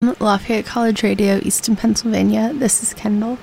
Lafayette College Radio, Easton, Pennsylvania. This is Kendall.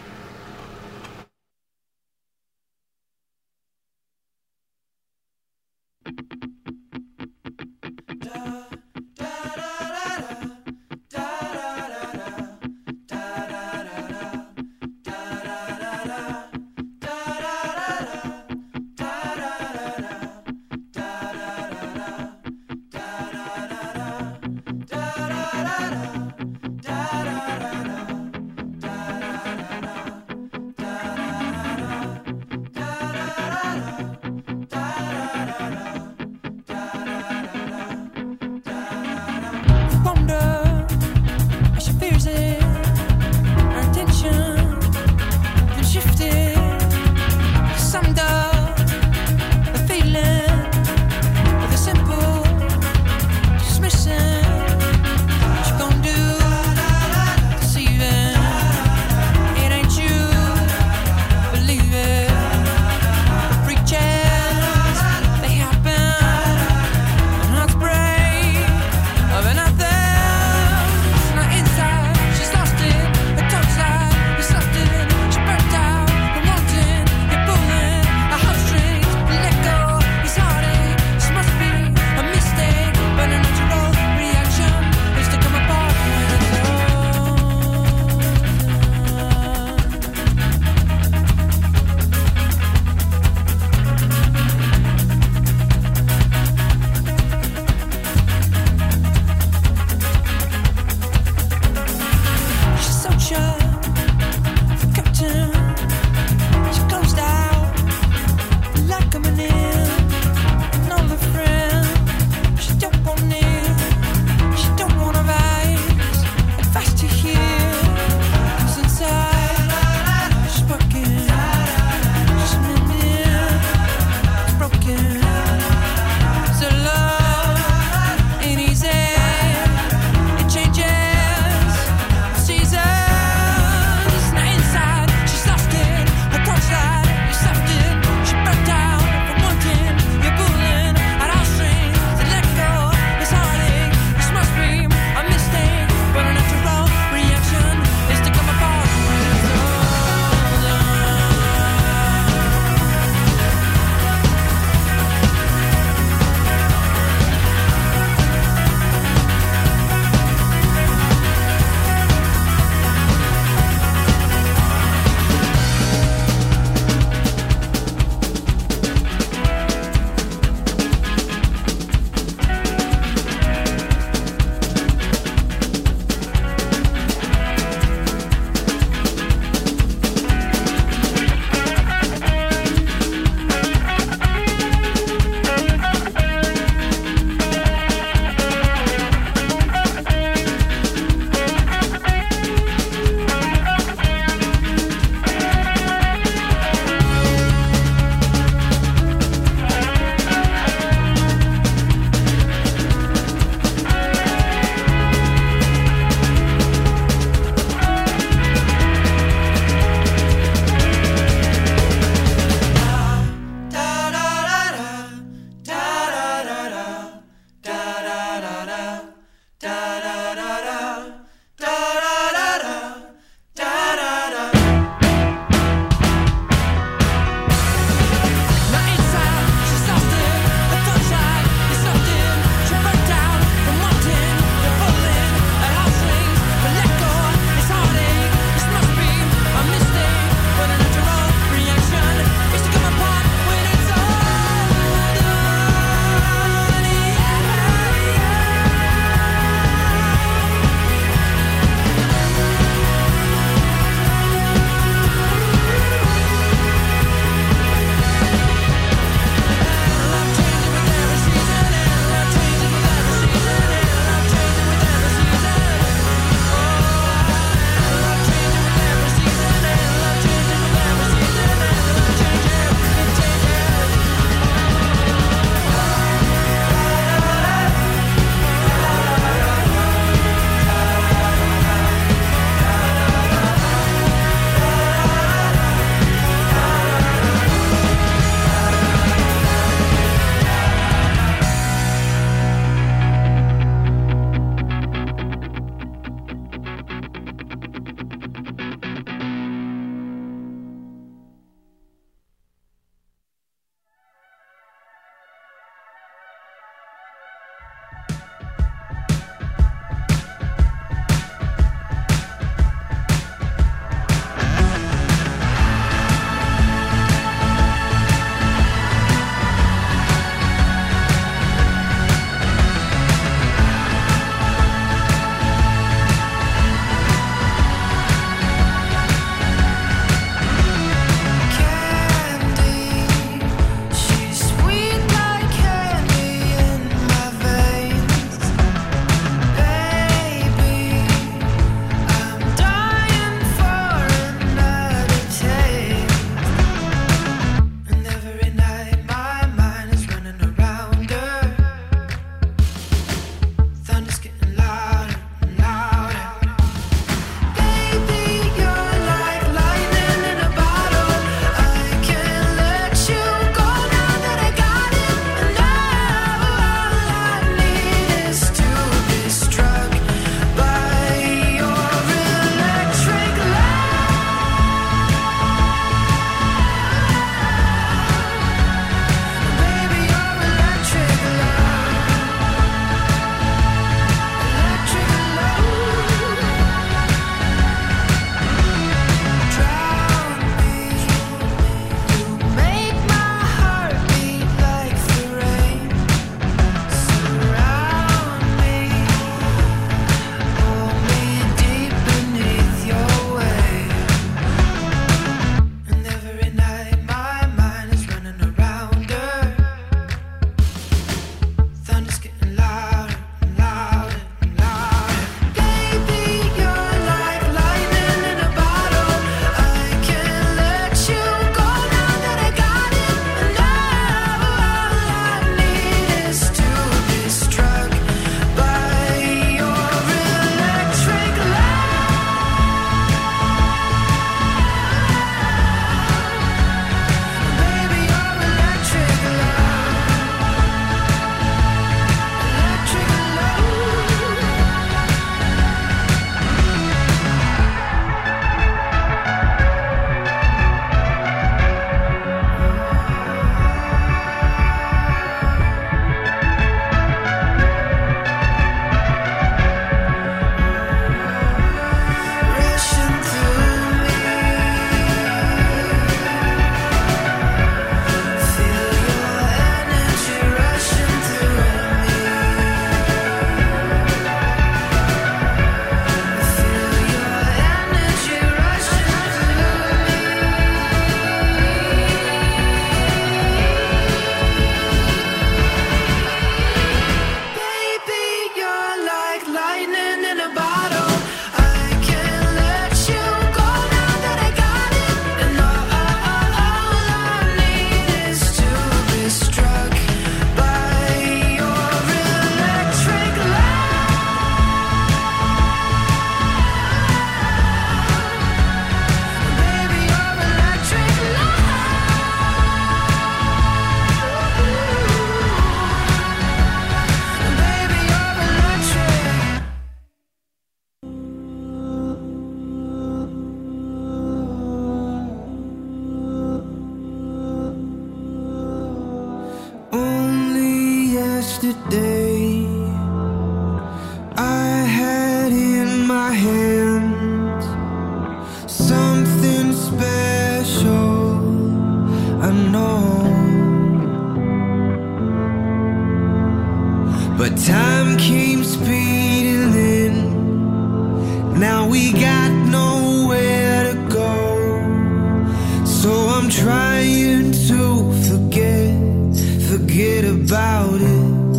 Now we got nowhere to go. So I'm trying to forget about it.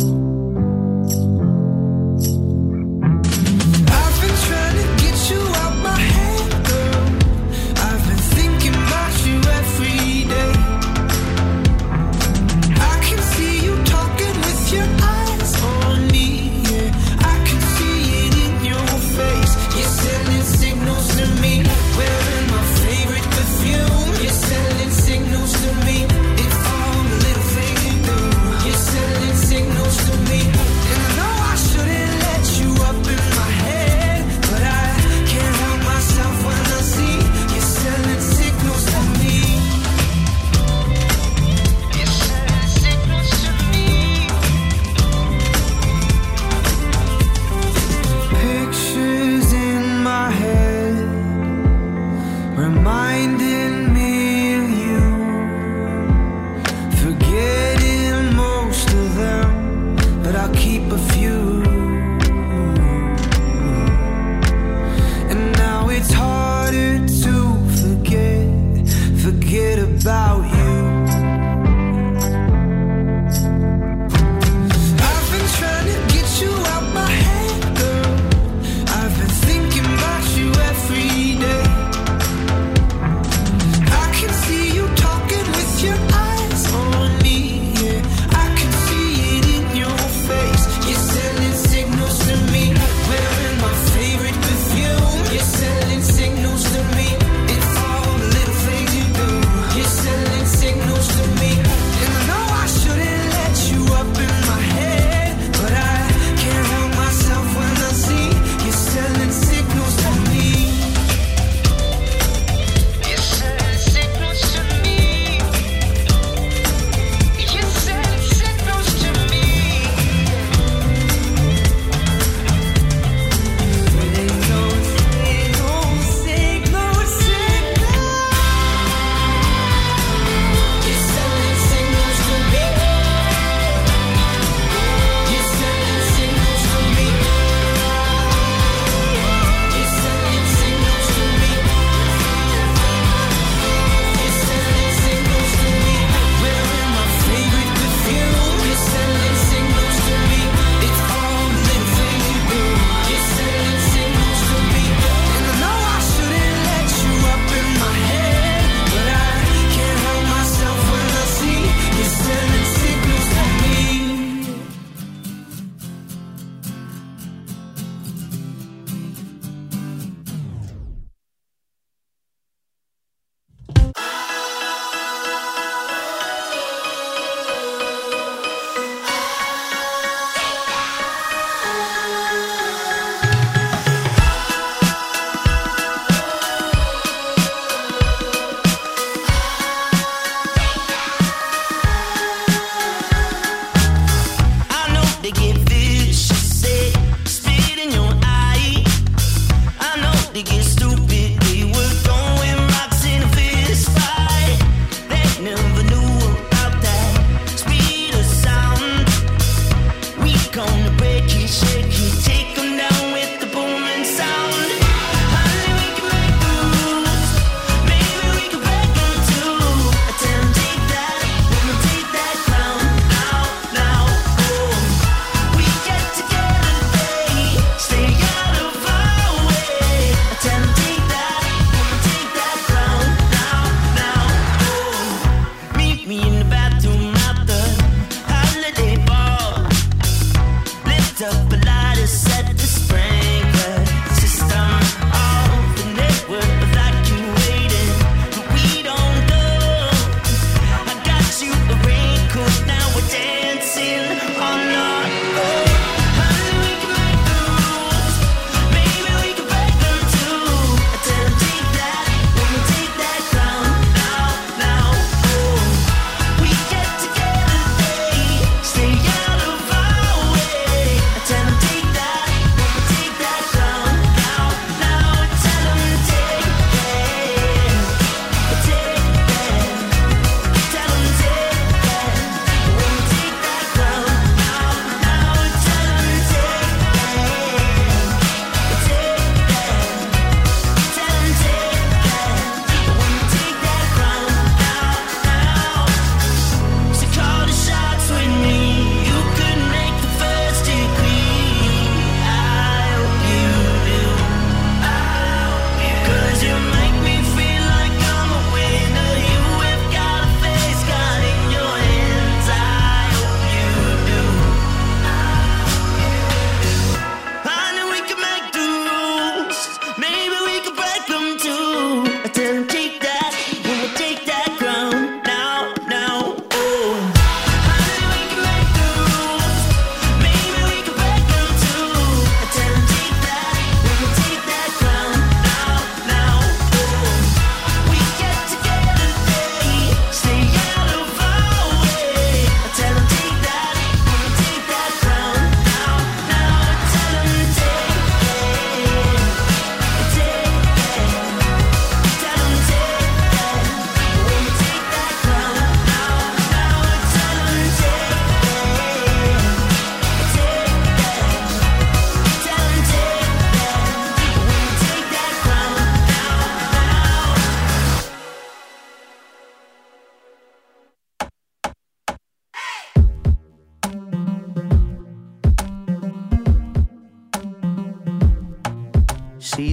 I've been trying to get you out my head, girl. I've been thinking about you every day. I can see you talking with your eyes on me, yeah. I can see it in your face. You're sending signals to me, wearing my favorite perfume. You're sending signals to me. It's all the little things you do. You're sending signals to me. And I know I shouldn't let you up in my head, but I can't help myself when I see you're sending signals to me. You're sending signals to me. Pictures in my head reminding me of you. Forgetting most of them, but I'll keep a few. And now it's harder to forget about you. I've been trying to get you out my head, girl. I've been thinking about you every day. I can see you talking with your eyes on me, yeah. I can see it in your face. You're sending signals to me, wearing my favorite perfume. You're sending signals to me. It's all the little things you do. You're sending signals to me. And I know I shouldn't let you up in my head, but I can't help myself when I see you're sending signals to me. You're sending signals to me. You're sending signals to me. It ain't no signal. You're sending signals to me. You're sending signals to me. You're sending signals to me. You're sending signals to me, wearing my favorite perfume. You're sending signals to me. It's all the little things you do. You're sending signals to me. And I know I shouldn't let you up in my head, but I can't help myself when I see you're sending signals to me. I know they get vicious, say, spit in your eye. I know they get stupid, they were throwing rocks in a fist fight. They never knew about that speed of sound. We gonna break it, shake it, take 'em down with the booming sound. Honey, we can make the rules, maybe we can break 'em too. Attempt take that, woman take that crown. Now, oh. We get together today, stay out of our way. Attempt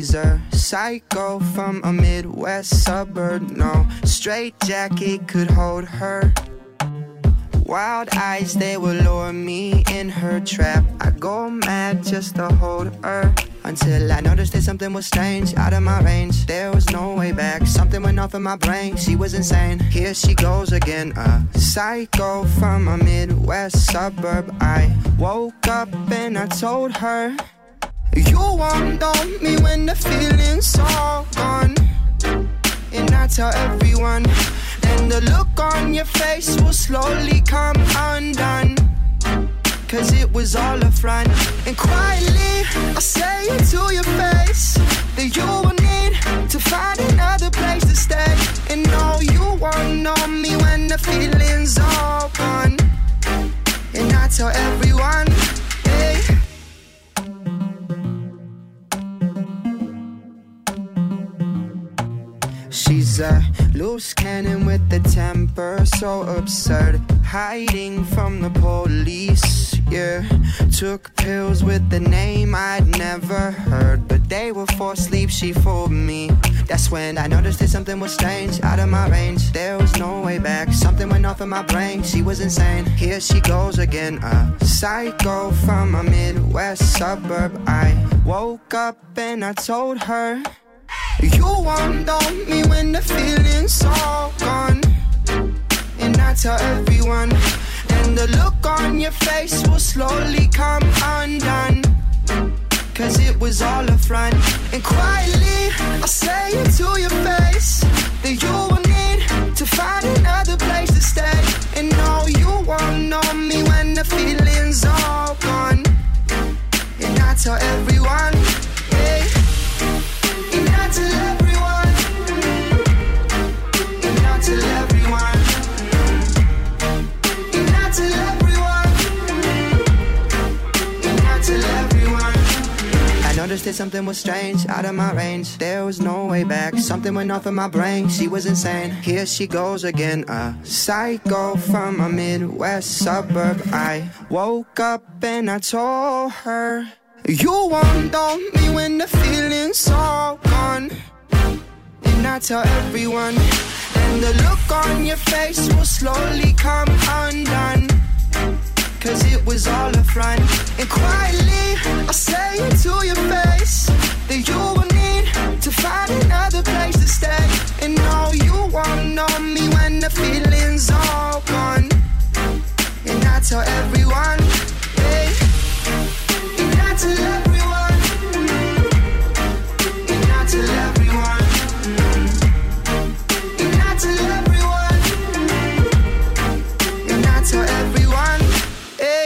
She's a psycho from a Midwest suburb. No straight jacket could hold her. Wild eyes, they will lure me in her trap. I go mad just to hold her, until I noticed that something was strange, out of my range. There was no way back, something went off in my brain. She was insane, here she goes again. A psycho from a Midwest suburb. I woke up and I told her, you won't know me when the feeling's all gone. And I tell everyone, and the look on your face will slowly come undone, 'cause it was all a front. And quietly I say it to your face, that you will need to find another place to stay. And no, you won't know me when the feeling's all gone. And I tell everyone, hey. She's a loose cannon with a temper so absurd, hiding from the police, yeah. Took pills with the name I'd never heard, but they were for sleep, she fooled me. That's when I noticed that something was strange, out of my range. There was no way back, something went off in my brain. She was insane, here she goes again. A psycho from a Midwest suburb. I woke up and I told her, you won't know me when the feeling's all gone. And I tell everyone, and the look on your face will slowly come undone, 'cause it was all a front. And quietly I say it to your face, that you will need to find another place to stay. And no, you won't know me when the feeling's all gone. And I tell everyone, hey. And I tell everyone, and I tell everyone, and I tell everyone, and I tell everyone. I noticed that something was strange, out of my range. There was no way back, something went off in my brain. She was insane, here she goes again. A psycho from a Midwest suburb. I woke up and I told her, you won't know me when the feeling's all gone. And I tell everyone, and the look on your face will slowly come undone, 'cause it was all a front. And quietly I say it to your face, that you will need to find another place to stay. And no, you won't know me when the feeling's all gone. And I tell everyone, hey. And I tell everyone, and I tell everyone, and I tell everyone, and I tell everyone, hey.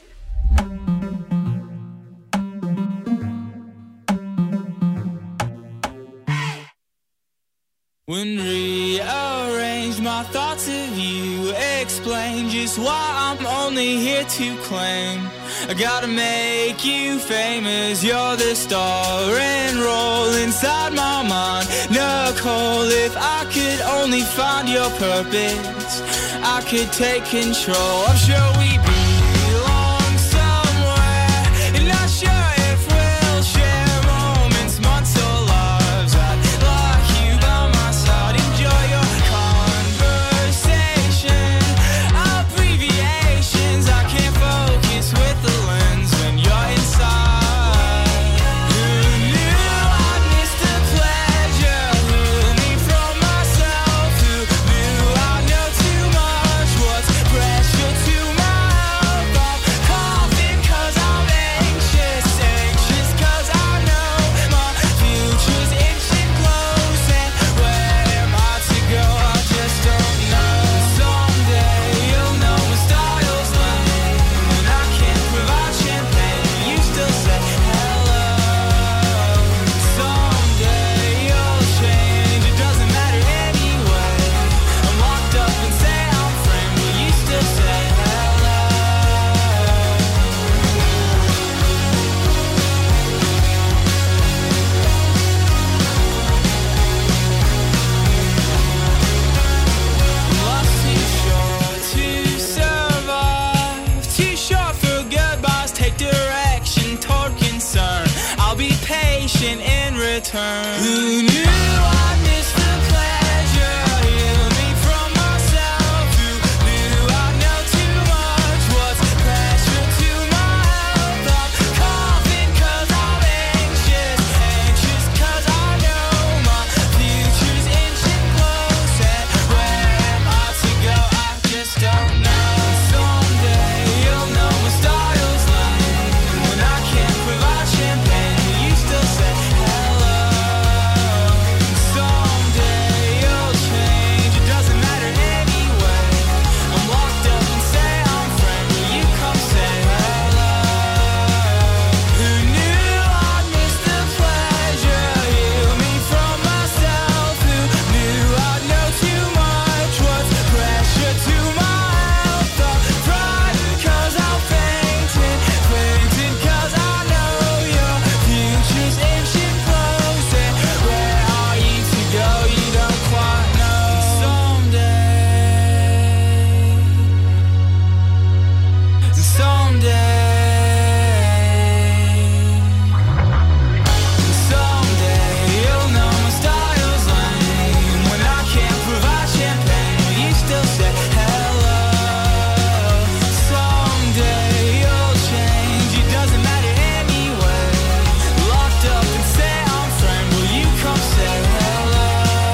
When rearrange my thoughts of you, explain just why I'm only here to claim I gotta make you famous. You're the star and roll inside my mind. Nicole, if I could only find your purpose, I could take control. I'm sure we belong somewhere, and not sure if we'll share moments, months or lives. I'd like you by my side, enjoy your conversation. Abbreviations, I can't focus with the lens when you're inside. Who knew I'd miss the pleasure? Who me from myself? Who knew I know too much? What's pressure to my turn. Who knew I'd miss the pleasure? Heal me from myself. Who knew I'd know too much? What's pressure to my health? I'm coughing 'cause I'm anxious, anxious 'cause I know my future's inching close. And where am I to go? I just don't know. Someday you'll know my style's lame. When I can't provide champagne, you still say hello. Someday you'll change, it doesn't matter anyway. I'm locked up and say I'm friendly, you come say hello. Who knew I'd miss the pleasure? Heal me from myself. Who knew I'd know too much? What's pressure to my health? The pride 'cause I'm fainting, fainting 'cause I know your future's inching close. And where are you to go? You don't quite know. Someday, someday you'll know my style's lame. When I can't provide champagne, you still say hello. Someday you'll change, it doesn't matter anyway. Locked up and say I'm friendly, you come say hello.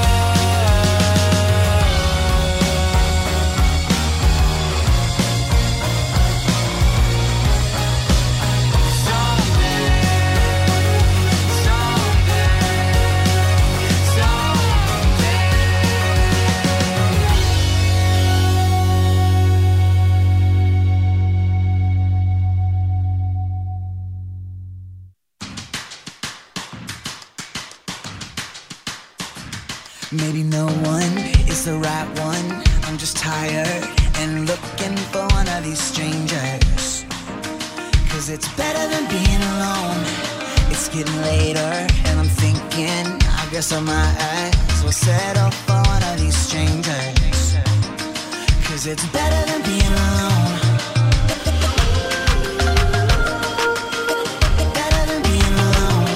Maybe no one is the right one. I'm just tired and looking for one of these strangers. 'Cause it's better than being alone. It's getting later and I'm thinking, I guess I might as well settle for one of these strangers. 'Cause it's better than being alone. Better than being alone.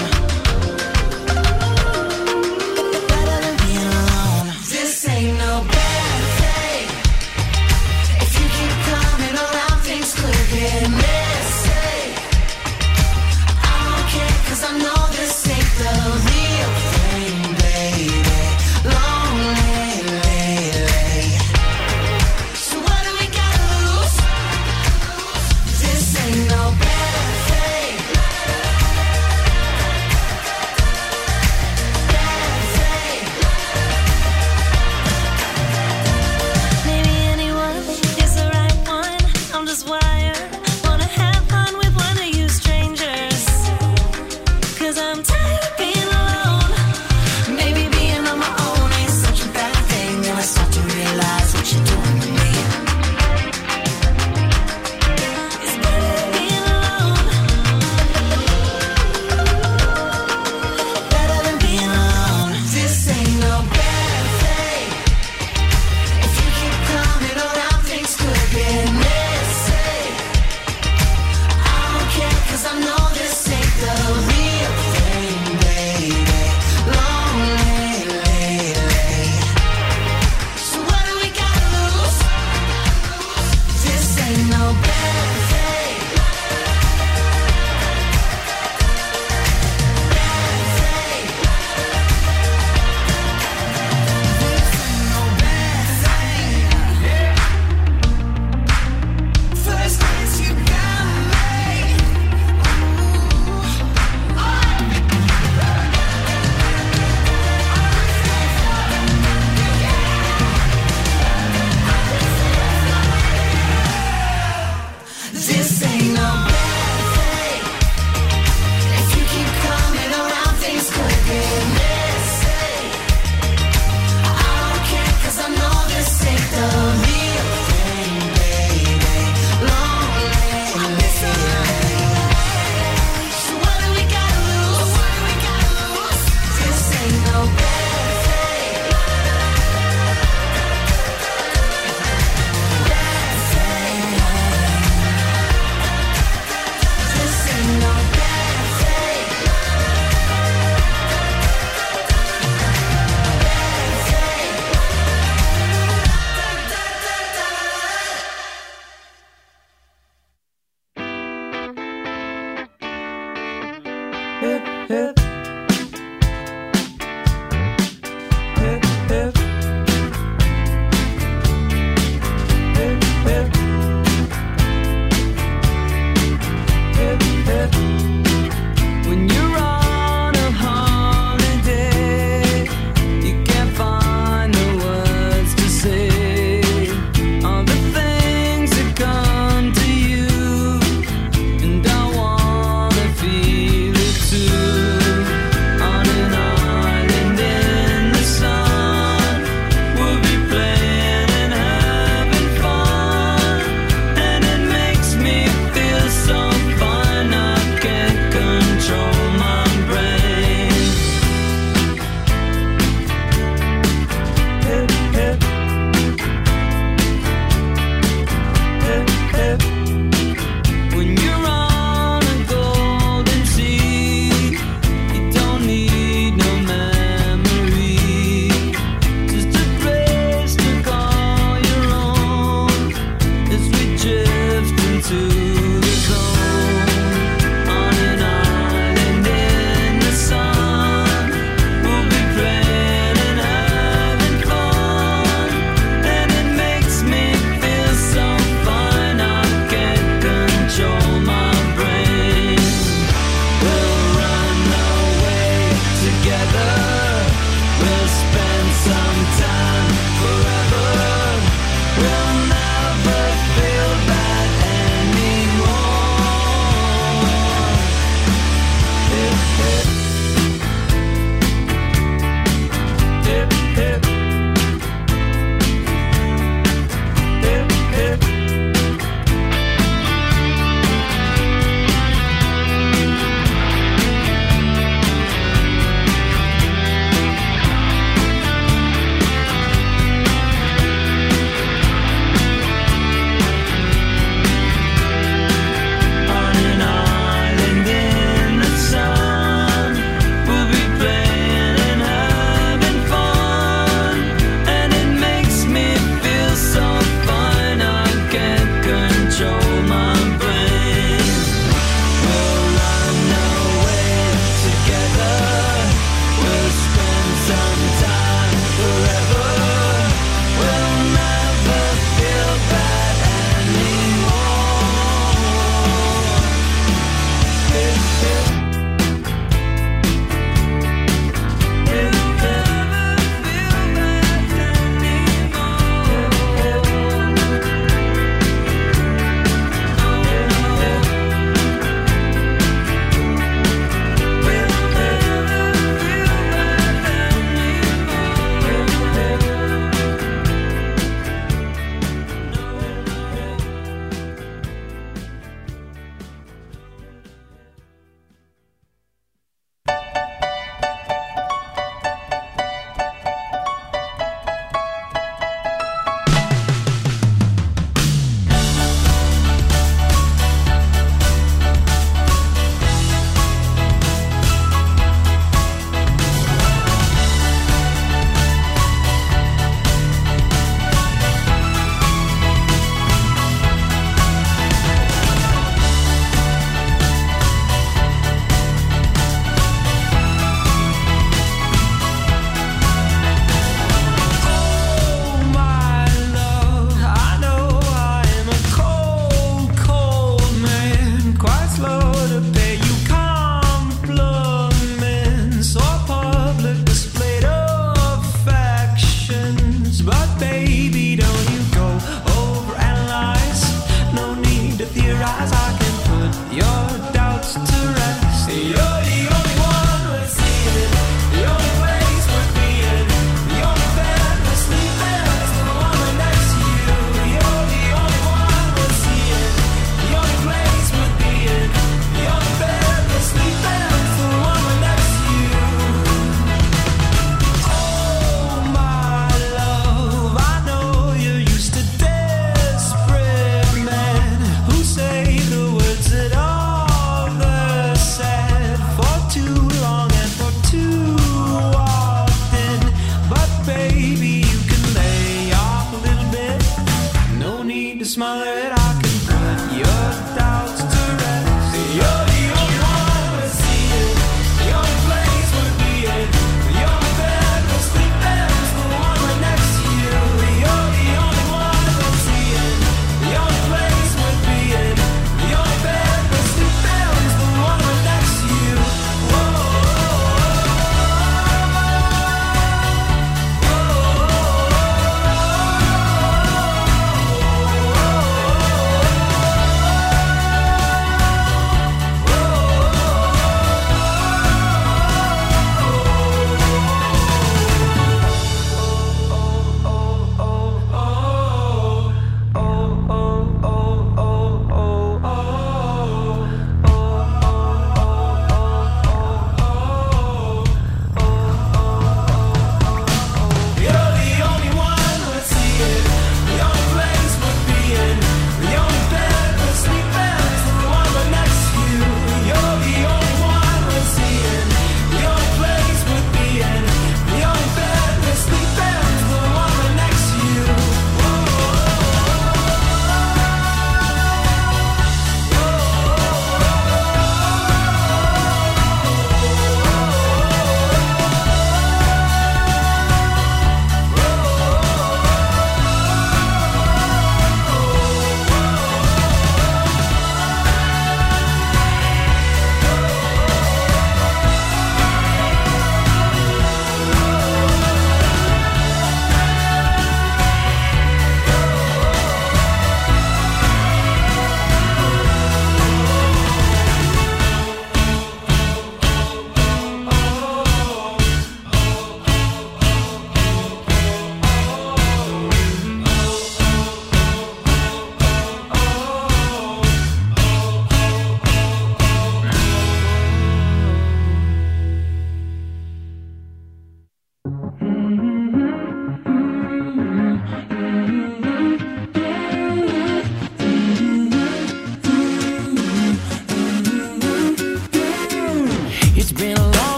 Better than being alone. This ain't no bad thing. If you keep coming around, things could get messy. I don't care 'cause I know this ain't the real thing, baby. Lonely lately. So what do we gotta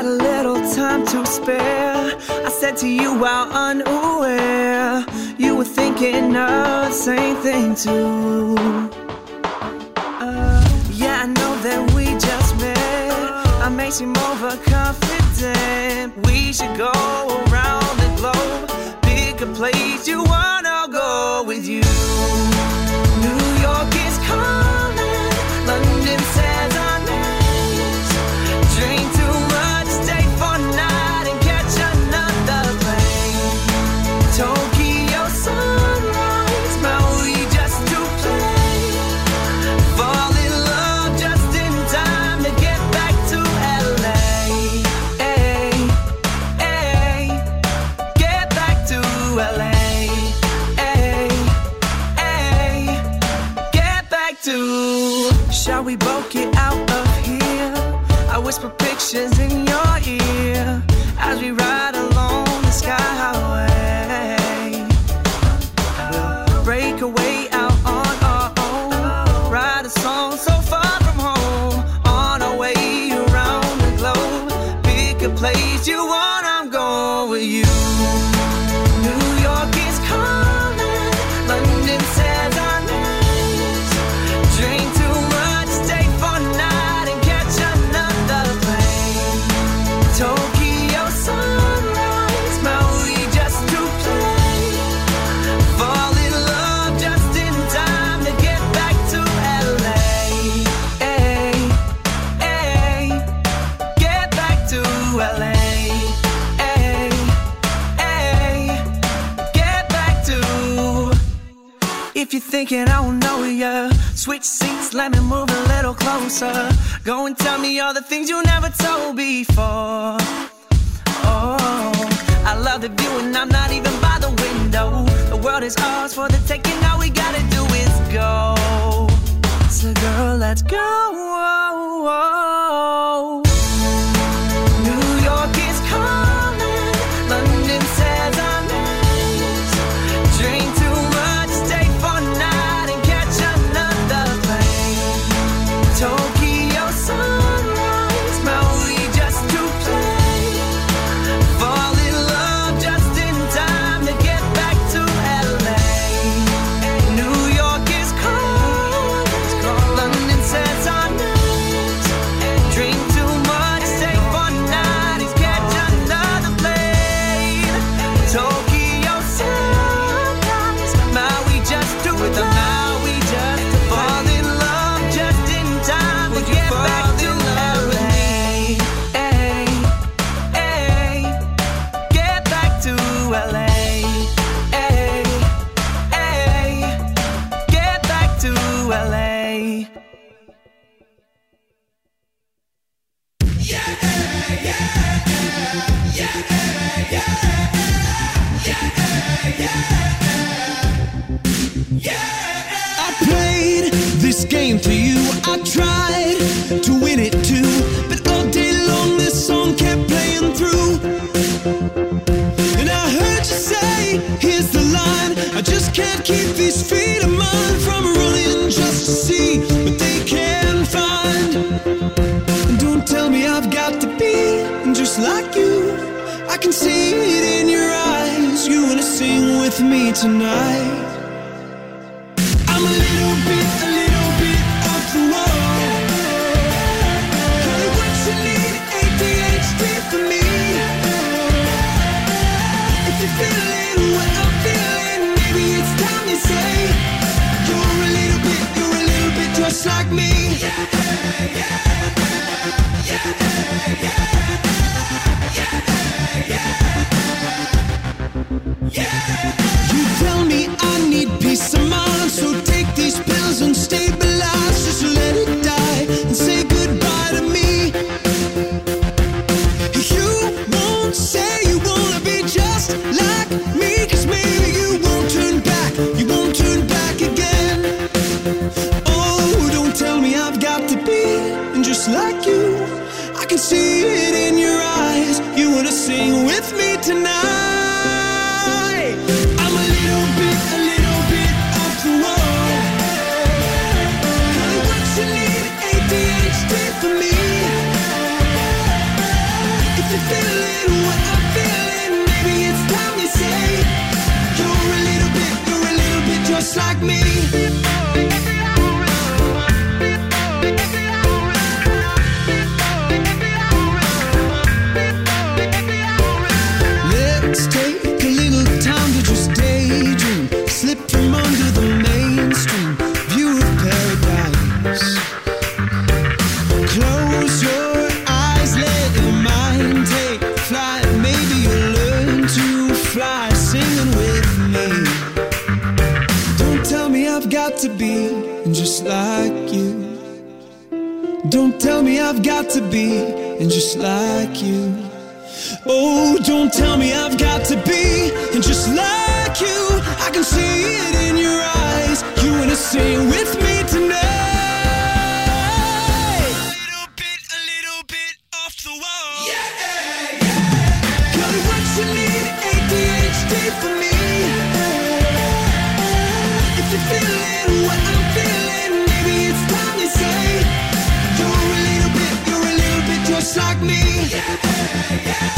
a little time to spare. I said to you while unaware, you were thinking of the same thing too. Yeah, I know that we just met. I may seem overconfident. We should go around the globe. Pick a place you wanna go with you. New York is calling, London says our names. Drink too much, stay for a night and catch another plane. Tokyo sunrise, Maui just to play. Fall in love just in time to get back to LA. Hey, hey, get back to LA. Hey, hey, get back to. Shall we both get out of here? I whisper pictures in your ear as we ride along the skyway. We'll break away out on our own, write a song so far from home, on our way around the globe. Pick a place you want, I'm going with you. New York is calling, London says our names. Drink too much, stay for a night and catch another plane. Tokyo sunrise, Maui just to play. Fall in love just in time to get back to LA. Hey, hey, get back to LA. Hey, hey, get back to. If you're thinking I don't know ya, switch seats, let me move a little closer. Go and tell me all the things you never told before. Oh, I love the view and I'm not even by the window. The world is ours for the taking, all we gotta do is go. So girl, let's go. New York is calling, London says our names. Drink too much, stay for a night and catch another plane. Tokyo sunrise, Maui just to play. Fall in love just in time to get back to LA. New York is calling, London says our names. Drink too much, stay for a night and catch another plane. Tokyo sunrise, Maui just to play. Maui just to fall in love just in time to get back to LA. Hey, hey, get back to LA. Hey, hey, get back to LA. I played this game for you. I tried to win it too, but all day long this song kept playing through. And I heard you say, here's the line, I just can't keep these feet of mine from running just to see what they can find. And don't tell me I've got to be just like you. I can see it in your eyes. You wanna sing with me tonight. I'm a little bit off the wall. Honey, what you need, ADHD for me. If you're feeling what I'm feeling, maybe it's time you say you're a little bit just like me. You tell me I need peace of mind, so take these pills and stabilize. Just let it die and say goodbye to me. You won't say you wanna be just like me, 'cause maybe you won't turn back again. Oh, don't tell me I've got to be just like you. I can see it in your eyes. You wanna sing with me tonight. I'm a little bit off the wall. Honey, what you need, ADHD for me. If feeling what I'm feeling, maybe it's time you say you're a little bit just like me. Let's take a little time to just daydream, slip from under the mainstream view of paradise. Close your eyes, let your mind take flight. Maybe you'll learn to fly singing with me. Don't tell me I've got to be just like you. Don't tell me I've got to be just like you. Oh, don't tell me I've got to be just like you. I can see it in your eyes. You wanna sing with me tonight? A little bit off the wall. Yeah, yeah. Got what you need, ADHD for me. If you're feeling what I'm feeling, maybe it's time you say you're a little bit just like me. Yeah, yeah.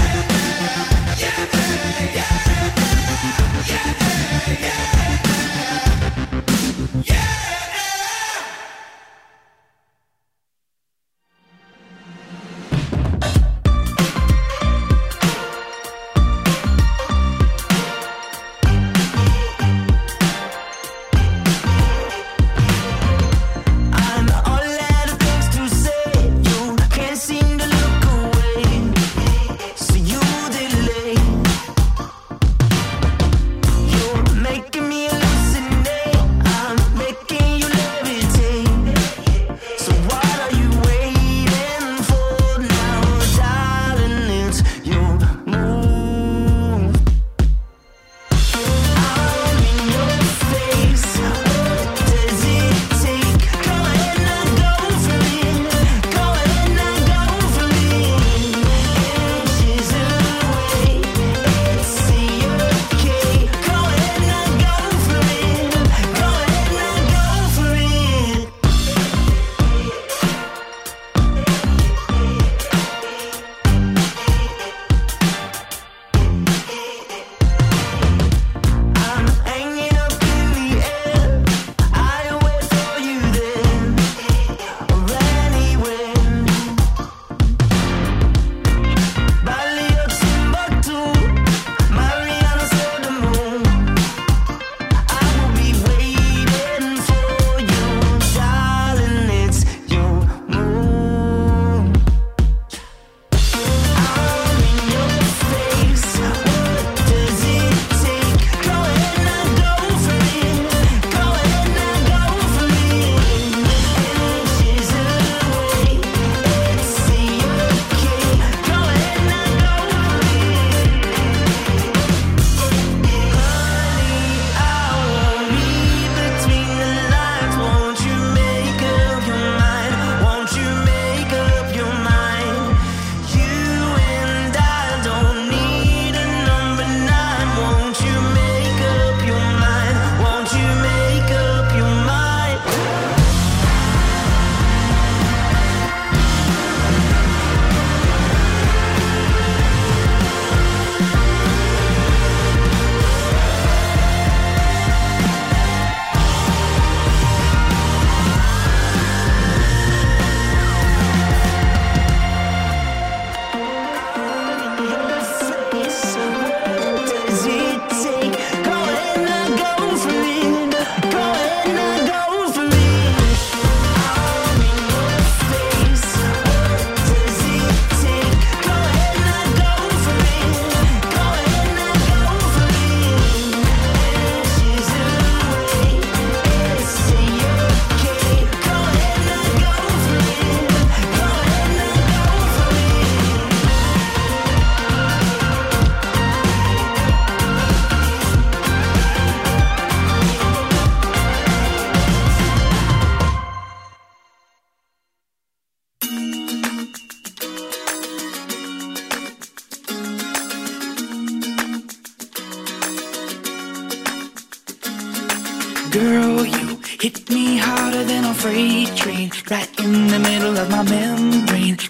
Girl, you hit me harder than a freight train, right in the middle of my membrane.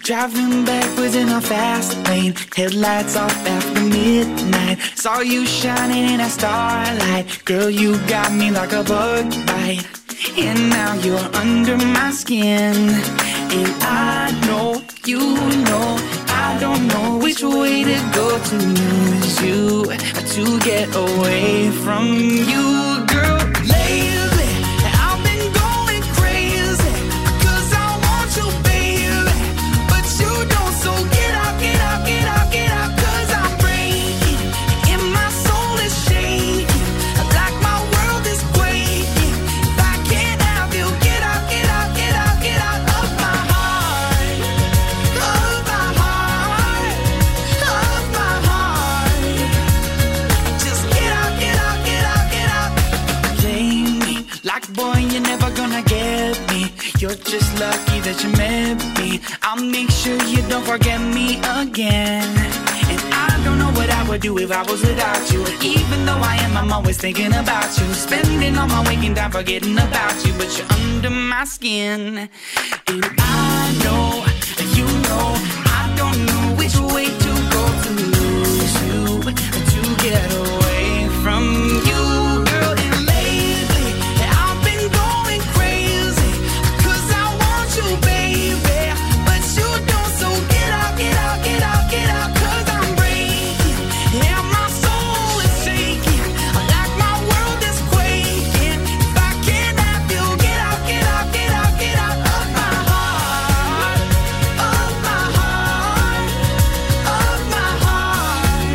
Driving backwards in a fast lane, headlights off after midnight. Saw you shining in a starlight. Girl, you got me like a bug bite. And now you're under my skin. And I know, you know, I don't know which way to go to lose you, to get away from you, girl. Lately, I've been going crazy, 'cause I want you, baby. But you don't, so get out, get out, get out, get out. 'Cause I'm breaking, and my soul is shaking, like my world is quaking. If I can't have you, get out, get out, get out, get out of my heart, of my heart, of my heart. Just get out, get out, get out, get out. Play me like, boy, you're never gonna get me. You're just lucky that you met me. I'll make sure you don't forget me again. And I don't know what I would do if I was without you. Even though I am, I'm always thinking about you. Spending all my waking time forgetting about you. But you're under my skin. And I know, you know, I don't know which way to go to lose you, to get away from you, girl. And lately, I've been going crazy, 'cause I want you, baby. But you don't, so get out, get out, get out, get out. 'Cause I'm breaking, and my soul is shaking, like my world is quaking. If I can't have you, get out, get out, get out, get out of my heart, of my heart, of my heart.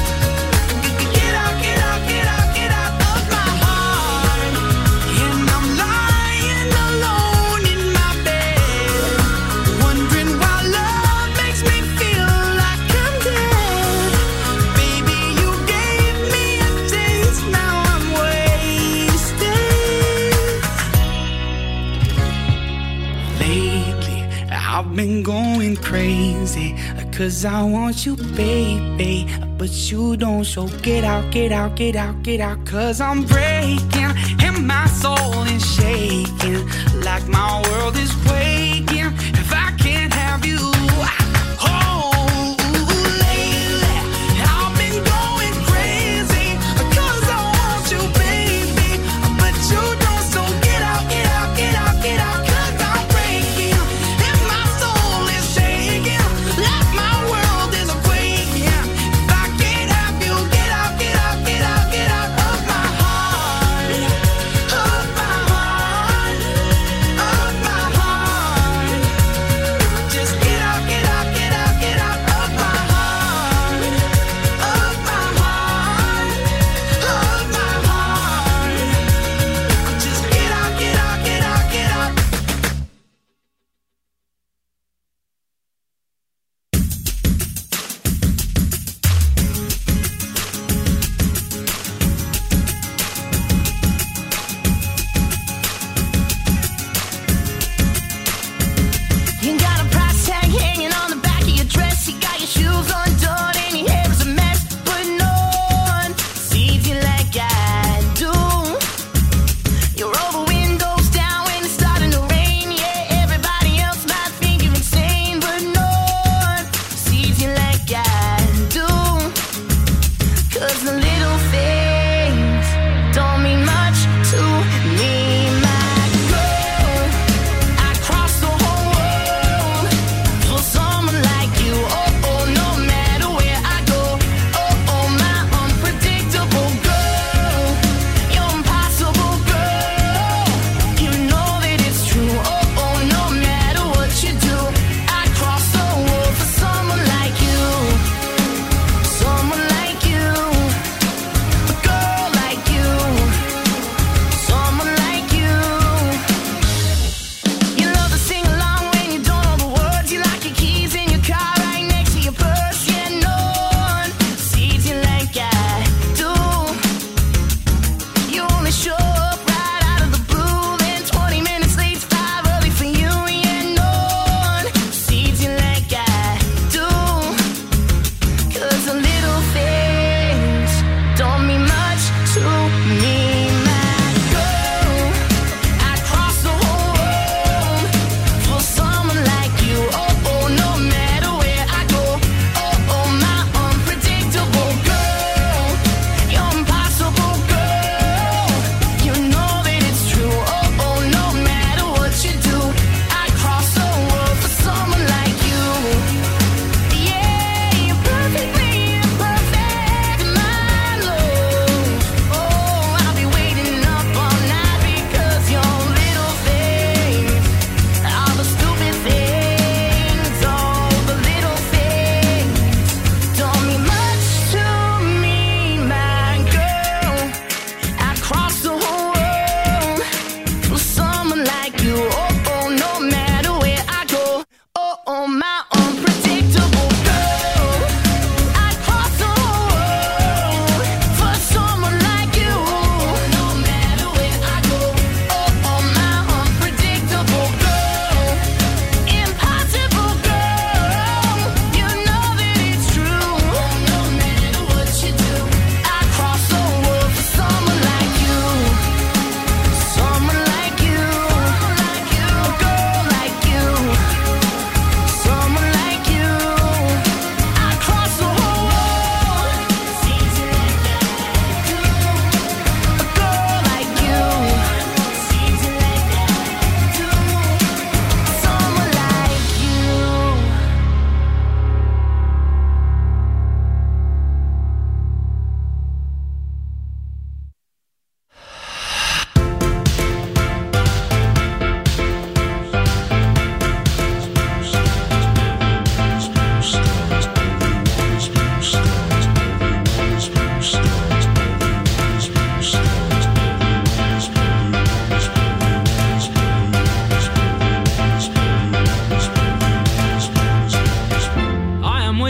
Get out, get out, get out, get out of my heart. And I'm lying alone in my bed, wondering why love makes me feel like I'm dead. Baby, you gave me a taste, now I'm wasted. Lately, I've been going crazy, 'cause I want you, baby. But you don't, so get out, get out, get out, get out. 'Cause I'm breaking, and my soul is shaking, like my world is quaking. If I can't have you, oh, lately, I've been going crazy, 'cause I want you, baby. But you don't, so get out, get out, get out, get out. 'Cause I'm breaking, and my soul is shaking, like my world is quaking. If I can't have you, get out, get out, get out, get out of my heart, of my heart, of my heart.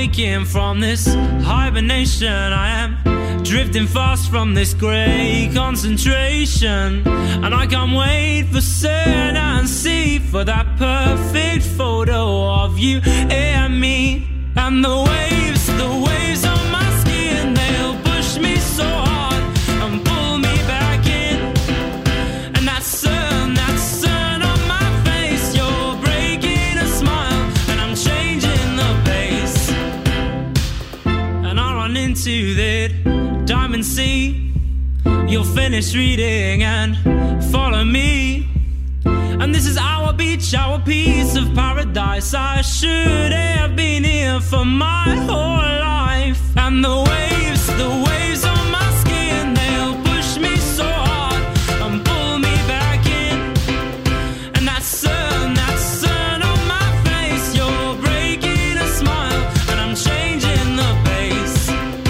waking from this hibernation. I am drifting fast from this grey concentration, and I can't wait for certainty, for that perfect photo of you and me. And the waves on my skin, they'll push me so hard and pull me back in. And that sun on my face, you're breaking a smile, and I'm changing the pace. And I run into that diamond sea. You'll finish reading and follow me. And this is our beach, our piece of paradise. I should have been here for my whole life. And the waves on my skin, they'll push me so hard and pull me back in. And that sun on my face, you're breaking a smile, and I'm changing the pace.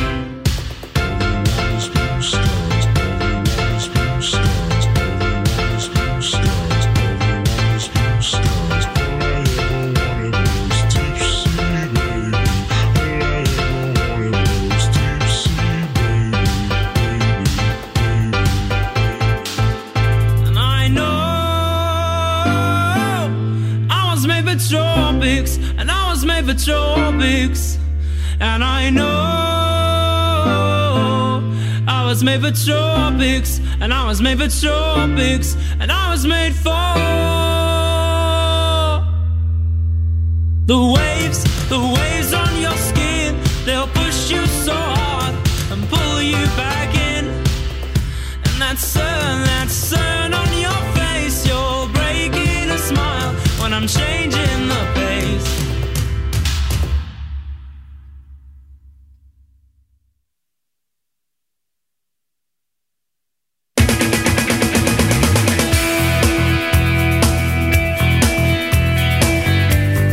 Tropics, and I was made for tropics. And I know I was made for tropics, and I was made for tropics, and I was made for the waves